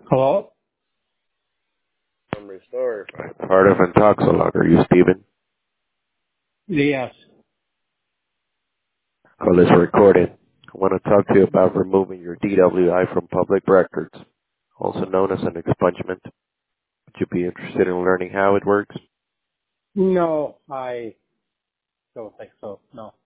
Hello? From Restore. Part of Intoxilog. Are you Steven? Yes. Call is recorded. I want to talk to you about removing your DWI from public records, also known as an expungement. Would you be interested in learning how it works? No, I don't think so. No.